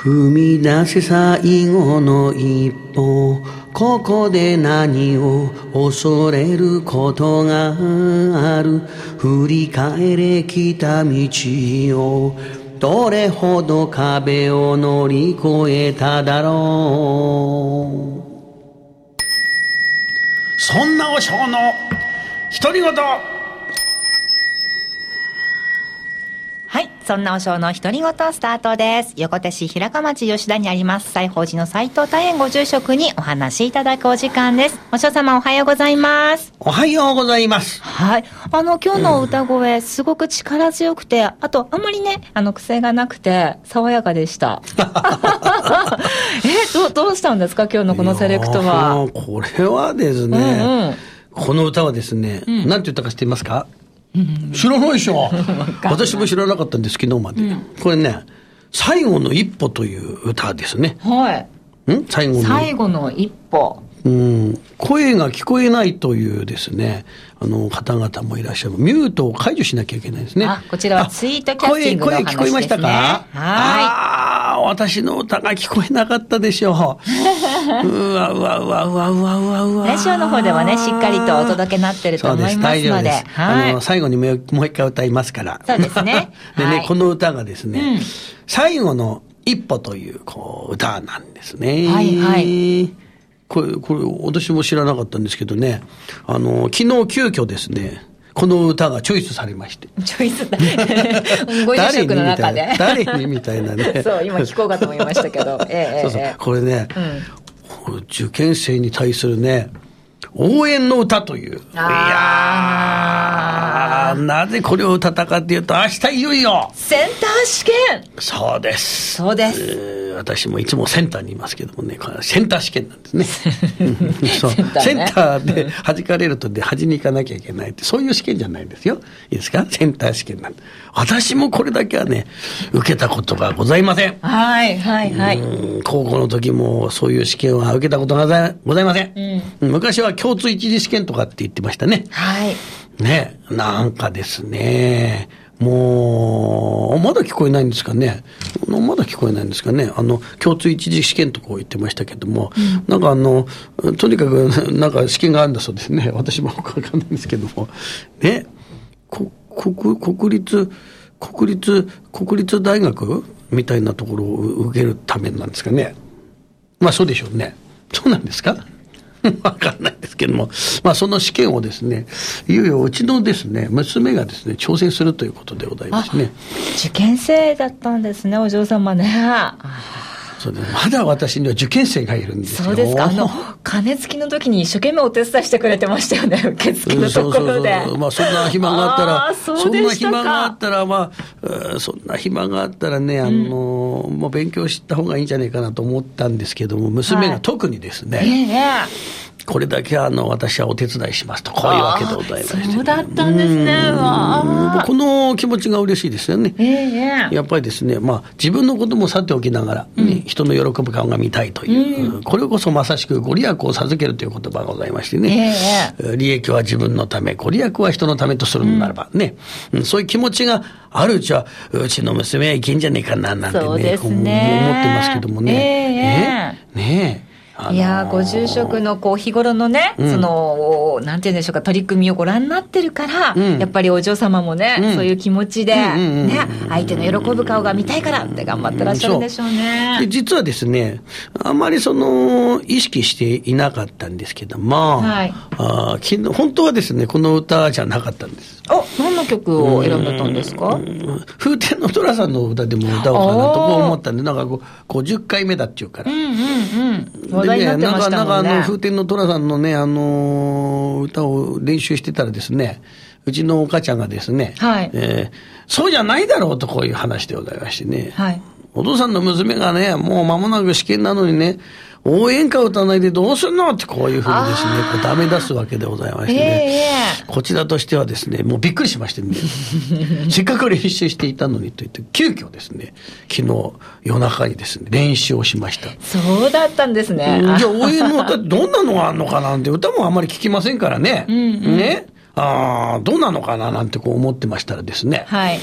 踏み出せ最後の一歩、ここで何を恐れることがある。振り返れ来た道を、どれほど壁を乗り越えただろう。 そんな和尚の独り言。 はい、そんな和尚の独り言スタートです。横手市平鹿町吉田にあります西宝寺の斉藤多園ご住職にお話しいただくお時間です。和尚様、おはようございます。 おはようございます。 はい、今日の歌声、すごく力強くて、あとあんまりね癖がなくて爽やかでしたどうしたんですか、今日のこのセレクトは。 これはですね、この歌はですね、なんて言ったか知っていますか？知らないでしょ私も知らなかったんです、昨日まで。これね、最後の一歩という歌ですね。 はい。 最後の一歩。声が聞こえないというですね、方々もいらっしゃる。ミュートを解除しなきゃいけないですね。 こちらはツイートキャスティングの話ですね。 声聞こえましたか？はい。私の歌が聞こえなかったでしょう。うわ。 ラジオの方ではね、しっかりとお届けになってると思いますので。 はい。最後にもう一回歌いますから。 そうですね。 でね、この歌がですね、最後の一歩という、歌なんですね。 はいはい。 これ私も知らなかったんですけどね、昨日急遽ですね、この歌がチョイスされまして。 チョイスご住職の中で。 誰にみたいなね。 そう、今聞こうかと思いましたけど。 そう。これね、受験生に対するね、応援の歌という。いやー、なぜこれを歌ったかっていうと、明日いよいよセンター試験。 そうです。 そうです。 私もいつもセンターにいますけどもね、これセンター試験なんですね。そう、センターで弾かれると端に行かなきゃいけないって、そういう試験じゃないんですよ。いいですか？センター試験なんで。私もこれだけはね、受けたことがございません。 はいはいはい。 高校の時もそういう試験は受けたことがございません。昔は共通一次試験とかって言ってましたね。 はい。 ね、なんかですね、もう、まだ聞こえないんですかね。まだ聞こえないんですかね。共通一次試験とか言ってましたけども、なんかとにかく、なんか試験があるんだそうですね。私もわかんないんですけども。ね、国立大学みたいなところを受けるためなんですかね。まあそうでしょうね。そうなんですか？わかんないですけども、まあその試験をですね、いよいようちのですね、娘がですね、挑戦するということでございますね。 受験生だったんですね、お嬢様ね。 そうです。まだ私には受験生がいるんですよ。 そうですか。鐘つきの時に一生懸命お手伝いしてくれてましたよね、受付のところで。 まあそんな暇があったら、そんな暇があったらね、もう勉強した方がいいんじゃないかなと思ったんですけども、娘が特にですね、これだけ私はお手伝いしますと、こういうわけでございまして、 そうだったんですね。 この気持ちが嬉しいですよね。やっぱりですね、まあ自分のこともさておきながら、人の喜ぶ顔が見たいという、これこそまさしくご利益を授けるという言葉がございましてね、利益は自分のため、ご利益は人のためとするならばね、そういう気持ちがあるうちは、うちの娘はいけんじゃねえかななんてね、思ってますけどもね。 いやご住職の日頃のね、なんて言うんでしょうか、取り組みをご覧になってるから、やっぱりお嬢様もね、そういう気持ちで、相手の喜ぶ顔が見たいからって頑張ってらっしゃるんでしょうね。 で実はですね、あまり意識していなかったんですけども、本当はですね、この歌じゃなかったんです。 何の曲を選んだんですか？ 風天の寅さんの歌でも歌おうかなと思ったんで、なんか50回目だっていうから。 話題になってましたもんね。 なんか風天の寅さんのね、歌を練習してたらですね、うちのお母ちゃんがですね、そうじゃないだろうとこういう話でございましてね、お父さんの娘がね、もう間もなく試験なのにね、応援歌を歌わないでどうすんのってこういうふうにですね、ダメ出すわけでございましてね、こちらとしてはですね、もうびっくりしましてね、せっかく練習していたのにと言って、急遽ですね、昨日夜中にですね、練習をしました。 そうだったんですね。 じゃあ応援の歌ってどんなのがあるのかなんて、歌もあんまり聞きませんからね。ね。どうなのかななんて思ってましたらですね。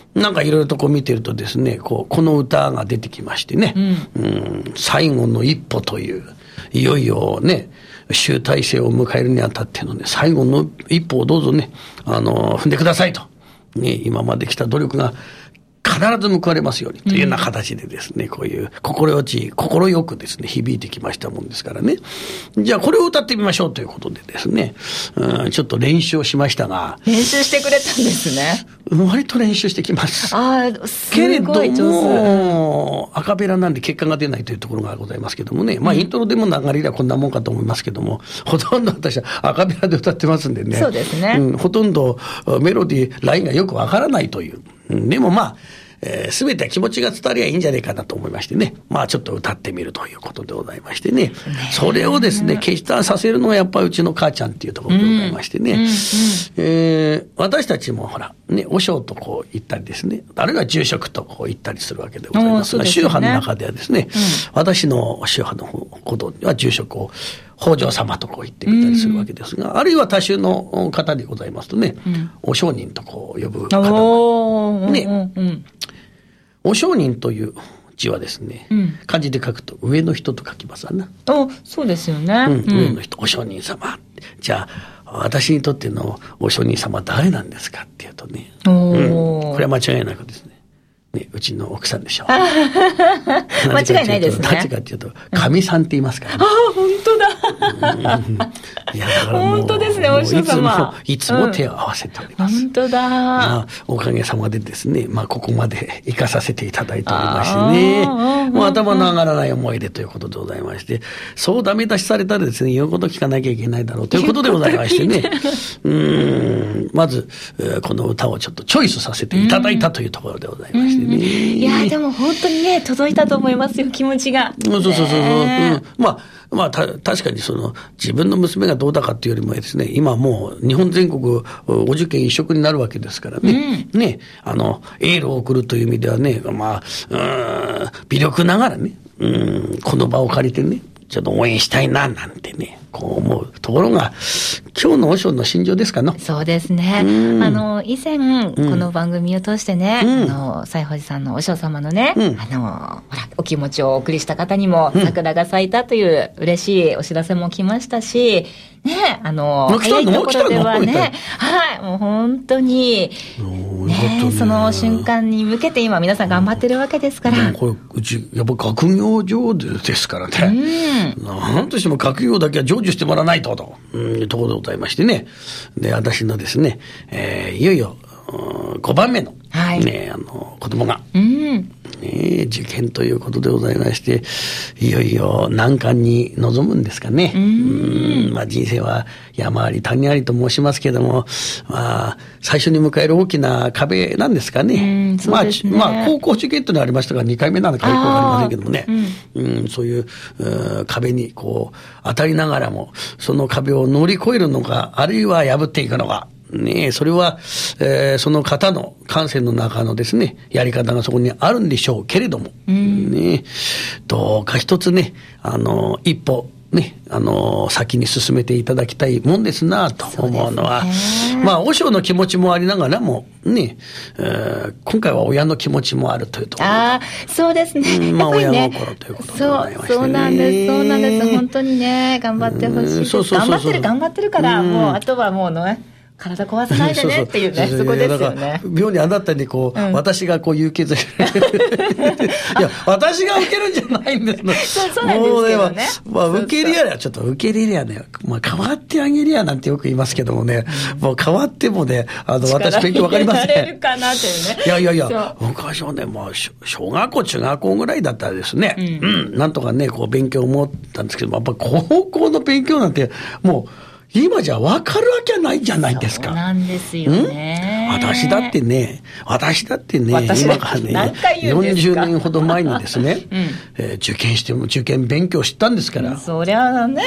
なんかいろいろとこう見てるとですね、この歌が出てきましてね、最後の一歩という、いよいよね、集大成を迎えるにあたってのね、最後の一歩をどうぞね、踏んでくださいと。ね、今まで来た努力が必ず報われますようにというような形でですね、こういう心よくですね、響いてきましたもんですからね。じゃあこれを歌ってみましょうということでですね、ちょっと練習をしましたが。 練習してくれたんですね。 割と練習してきます。 すけれども、アカペラなんで結果が出ないというところがございますけどもね、まあイントロでも流れではこんなもんかと思いますけども、ほとんど私はアカペラで歌ってますんでね。 そうですね。 ほとんどメロディー、ラインがよくわからないという。でもまあ、すべては気持ちが伝わりゃいいんじゃないかなと思いましてね。まあちょっと歌ってみるということでございましてね。それをですね、決断させるのがやっぱりうちの母ちゃんっていうところでございましてね。私たちもほら、ね、和尚とこう行ったりですね。あるいは住職とこう行ったりするわけでございますが、宗派の中ではですね、私の宗派のことは住職を北条様とこう言ってみたりするわけですが、あるいは他宗の方でございますとね、お上人とこう呼ぶ方が、ね、お上人という字はですね、漢字で書くと上の人と書きますわな。 そうですよね。 上の人、お上人様。じゃあ、私にとってのお上人様は誰なんですかっていうとね、これは間違いなくですね、うちの奥さんでしょう。 間違いないですね。 なぜかというと、神さんって言いますからね。 本当だ。 いや、だからもう本当ですね、お師様。 いつも手を合わせております。 本当だ。 まあ、おかげさまでですね、まあ、ここまで行かさせていただいておりましてね、もう頭の上がらない思い出ということでございまして、そうダメ出しされたらですね、言うこと聞かなきゃいけないだろうということでございましてね、まず、この歌をちょっとチョイスさせていただいたというところでございましてね。 いや、でも本当にね、届いたと思いますよ、気持ちが。 そう。まあ、確かに自分の娘がどうだかっていうよりもですね、今もう日本全国お受験一色になるわけですからね。ね、エールを送るという意味ではね、まあ、微力ながらね、この場を借りてね、ちょっと応援したいな、なんてね、こう思うところが、今日の和尚の心情ですかの。 そうですね。以前、この番組を通してね、西宝寺さんの和尚様のね、ほら、お気持ちをお送りした方にも、桜が咲いたという嬉しいお知らせも来ましたし、ね、早いところではね、はい、もう本当に、ね、その瞬間に向けて今皆さん頑張ってるわけですから。 これ、うち、やっぱ学業上ですからね。なんとしても学業だけは成就してもらわないと、いうところでございましてね。で、私のですね、いよいよ、5番目の、ね、子供が、受験ということでございまして、いよいよ難関に臨むんですかね。まあ人生は山あり谷ありと申しますけれども、まあ最初に迎える大きな壁なんですかね。まあ高校受験というのがありましたが2回目なのかよくわかりませんけどもね。そういう壁にこう当たりながらも、その壁を乗り越えるのか、あるいは破っていくのか。ね、それは、その方の感性の中のですね、やり方がそこにあるんでしょうけれども、ね、どうか一つね、一歩、ね、先に進めていただきたいもんですなと思うのは、まあ、和尚の気持ちもありながらも、ね、今回は親の気持ちもあるというところ。 そうですね。 まあ、親心ということでございましてね。 そうなんです。本当にね、頑張ってほしいです。頑張ってるから、もう、あとはもうね、体壊さないでねっていうね、そこですよね。 妙にあなたにこう、私がこう勇気づけいや、私が受けるんじゃないんですの。 そうなんですけどね。 まあ、受け入れりゃ、ちょっと受け入れりゃね、まあ、変わってあげりゃなんてよく言いますけどもね、もう変わってもね、私勉強わかりません。 力入れられるかなっていうね。いや、昔はね、まあ、小学校、中学校ぐらいだったらですね、なんとかね、こう、勉強を思ったんですけど、やっぱ高校の勉強なんて、もう、今じゃ分かるわけないじゃないですか。 そうなんですよね。 私だってね、今からね、40年ほど前にですね、受験勉強したんですから。 そりゃあね。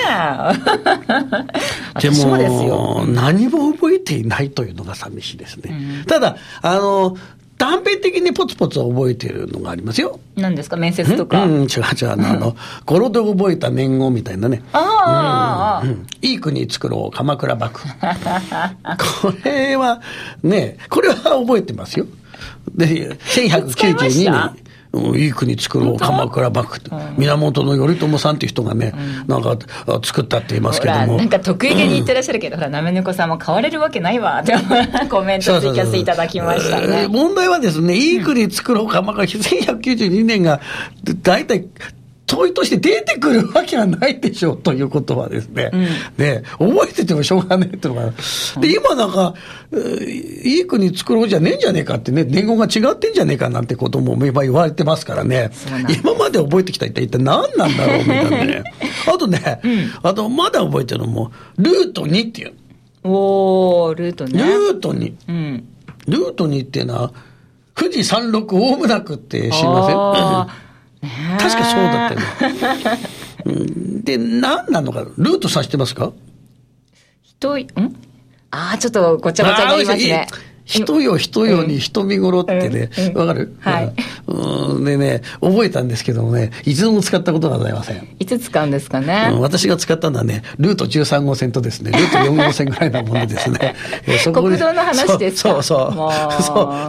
でも、何も覚えていないというのが寂しいですね。ただ、断片的にポツポツ覚えているのがありますよ。 何ですか、面接とか。 違う、語呂で覚えた年号みたいなね。いい国作ろう、鎌倉幕府。これは覚えてますよ。 で、1192年。いい国作ろう、鎌倉幕府、源頼朝さんっていう人がね、なんか作ったって言いますけども。 なんか得意げに言ってらっしゃるけど、ほら、なめ猫さんも変われるわけないわ、ってコメントツイキャスいただきましたね。 問題はですね、いい国作ろう、鎌倉、1192年が、だいたい、問いとして出てくるわけはないでしょうということはですね、で覚えててもしょうがないっていうのが、で今なんかいい国作ろうじゃねえんじゃねえかってね、伝言が違ってんじゃねえかなんてことも言われてますからね、今まで覚えてきた一体何なんだろうみたいなねあとね、あとまだ覚えてるのもルート2っていう、 ルートね、 ルート2、ルート2っていうのは富士山麓大村区って知りません？確かそうだったよね。で、何なのか、ルートさしてますか？ ちょっとごちゃごちゃになりますね。 人よ人よに人見頃ってね、わかる？ はい。 でね、覚えたんですけどもね、一度も使ったことがございません。 いつ使うんですかね。 私が使ったのはね、ルート13号線とですね、ルート4号線ぐらいなものですね。 国道の話ですか？ そう。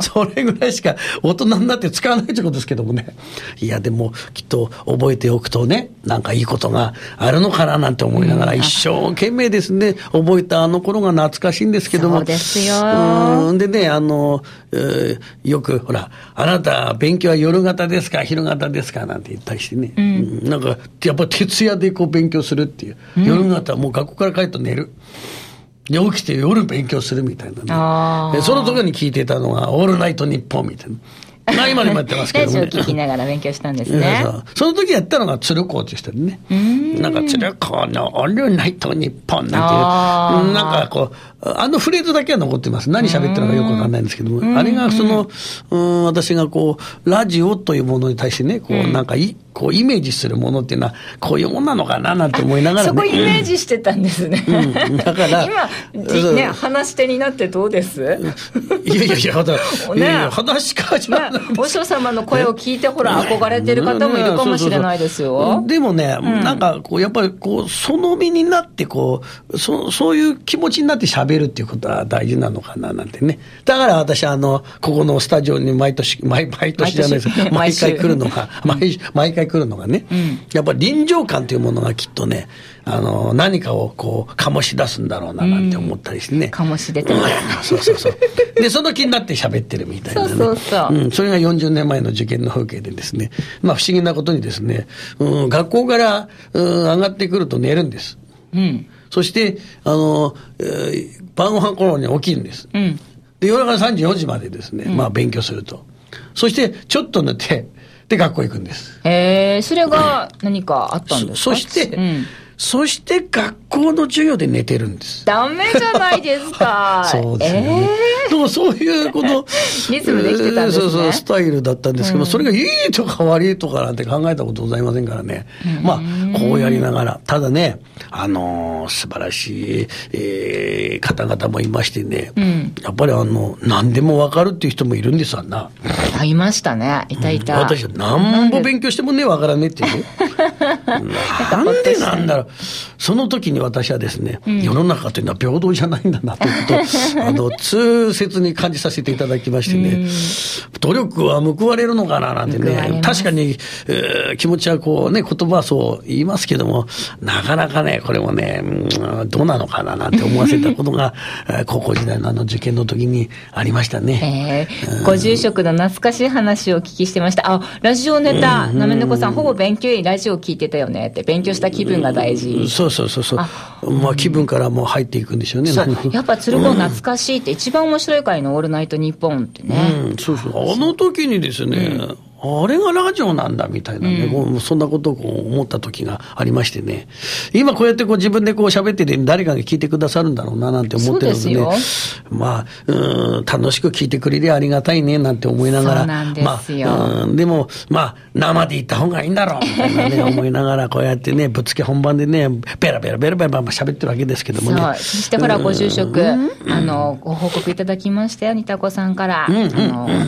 それぐらいしか大人になって使わないということですけどもね。いや、でもきっと覚えておくとね、なんかいいことがあるのかななんて思いながら、一生懸命ですね、覚えたあの頃が懐かしいんですけども。 そうですよ。 でね、よくほら、あなた勉強は夜型ですか昼型ですかなんて言ったりしてね、なんかやっぱ徹夜でこう勉強するっていう、夜型はもう学校から帰ると寝るで起きて夜勉強するみたいなね、その時に聞いてたのがオールナイトニッポンみたいな。今でもやってますけどね。 ラジオ聞きながら勉強したんですね。 その時やったのが鶴光っていう人でね。なんか鶴光のオールナイトニッポンなんていう、なんかこう、フレーズだけは残ってます。何喋ってるのかよくわかんないんですけども、あれが私がこう、ラジオというものに対してね、こう、なんかこうイメージするものっていうのはこういうもんなのかななんて思いながらね。 そこイメージしてたんですね。 だから今ね、話し手になってどうです？ いや話し家じゃない。 お師様の声を聞いてほら憧れてる方もいるかもしれないですよ。 でもね、なんかこうやっぱりこうその身になってこうそういう気持ちになって喋るっていうことは大事なのかななんてね。だから私ここのスタジオに毎年じゃないですけど毎回来るのが毎回来るのがね、やっぱり臨場感というものがきっとね、何かをこう醸し出すんだろうななんて思ったりしてね。 醸し出てます。 そう。でその気になって喋ってるみたいなね。そう。それが40年前の受験の風景でですね、まあ不思議なことにですね、学校から上がってくると寝るんです。そして晩ご飯頃に起きるんです。で夜中3時4時までですね、まあ勉強すると。そしてちょっと寝てで学校行くんです。 それが何かあったんですか？ そして学校の授業で寝てるんです。 ダメじゃないですか。 そうですね。でもそういうこのリズムできてたんですね。 そうスタイルだったんですけど、それがいいとか悪いとかなんて考えたことございませんからね。まあこうやりながら、ただね、素晴らしい、方々もいましてね、やっぱり何でも分かるっていう人もいるんですわな。 いましたね。いた。 私は何も勉強してもね分からねえっていう。なんでなんだろう。その時に私はですね、世の中というのは平等じゃないんだなということを痛切に感じさせていただきましてね、努力は報われるのかななんてね、確かに、気持ちはこうね、言葉はそう言いますけども、なかなかねこれもね、どうなのかななんて思わせたことが高校時代の受験の時にありましたね。 ご住職の懐かしい話をお聞きしてました。ラジオネタ、なめねこさんほぼ勉強よりラジオ聞いてたよねって、勉強した気分が大事。 そう。まあ気分からもう入っていくんですよね。 やっぱ鶴子懐かしいって一番面白い回のオールナイトニッポンってね。 そう。あの時にですね、あれがラジオなんだみたいなね、そんなことを思った時がありましてね、今こうやって自分で喋ってて誰かが聞いてくださるんだろうななんて思ってるのでね、まあ楽しく聞いてくれりゃありがたいねなんて思いながら、 そうなんですよ。 でもまあ生で言った方がいいんだろうみたいなね思いながらこうやってねぶっつけ本番でねベラ喋ってるわけですけどもね。 そしてほらご住職、ご報告いただきましたよ、にたこさんから、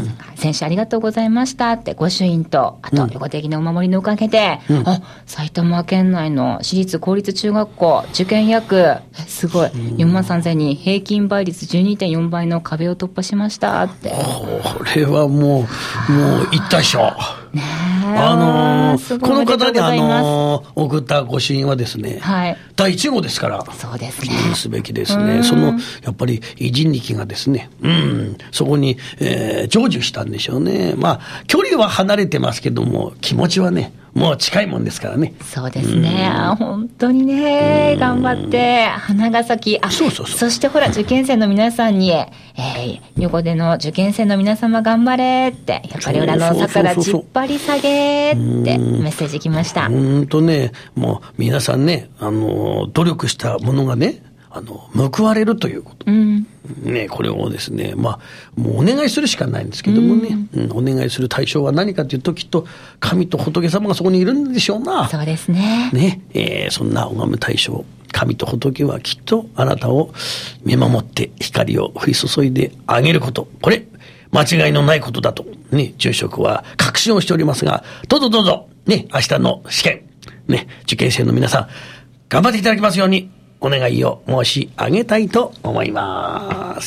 先週ありがとうございましたって御朱印と、あと横的なお守りのおかげで、埼玉県内の私立公立中学校受験約すごい4万3000人、平均倍率 12.4 倍の壁を突破しましたって。 これはもう言ったでしょ。 ねこの方に送った御朱印はですね、第1号ですから、 そうですね、 記念すべきですね。やっぱり人力がですね、そこに、成就したんでしょうね。まあ距離は離れてますけども、気持ちはねもう近いもんですからね。 そうですね。本当にね、頑張って花が咲き、そしてほら受験生の皆さんに、横での受験生の皆様頑張れって、やっぱり裏の桜ちっぱり下げってメッセージ来ました。 ね、もう皆さんね、努力したものがね、報われるということ。ね、これをですね、もうお願いするしかないんですけどもね、お願いする対象は何かというと、きっと神と仏様がそこにいるんでしょうな。 そうですね。 ね、そんな拝む対象、神と仏はきっとあなたを見守って光を降り注いであげること、これ間違いのないことだとね、住職は確信をしておりますが、どうぞね、明日の試験ね、受験生の皆さん頑張っていただきますようにお願いを申し上げたいと思います。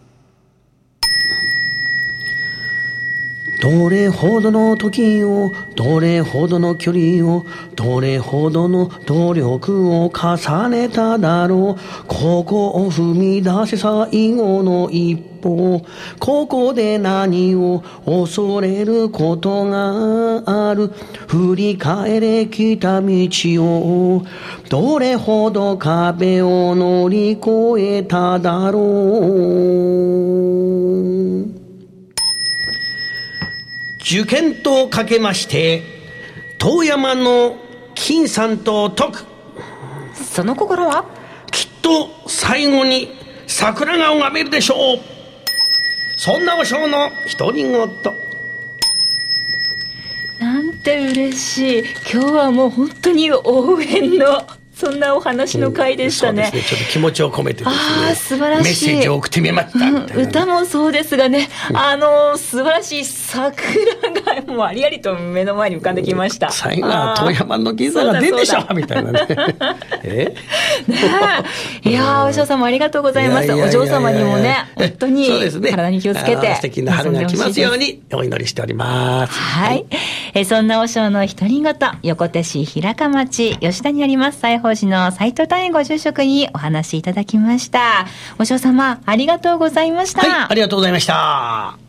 どれほどの時を、どれほどの距離を、どれほどの努力を重ねただろう。ここを踏み出せ最後の一歩。ここで何を恐れることがある。振り返れ来た道を、どれほど壁を乗り越えただろう。受験とかけまして遠山の金さんと解く。 その心はきっと最後に桜が拝めるでしょう。そんな和尚の独り言。 なんて嬉しい。今日はもう本当に応援のそんなお話の回でしたね。 そうですね、ちょっと気持ちを込めてですね、 素晴らしいメッセージを送ってみましたみたいな、 歌もそうですがね、素晴らしい桜がもうありありと目の前に浮かんできました。 最後は遠山の銀座が出るでしょみたいなね。 いやお嬢様ありがとうございます。お嬢様にもね、本当に体に気をつけて、 素敵な春が来ますようにお祈りしております。 はい、そんな和尚の独り言、横手市平鹿町吉田にあります西宝寺の斉藤丹ご住職にお話いただきました。お嬢様ありがとうございました。 はい、ありがとうございました。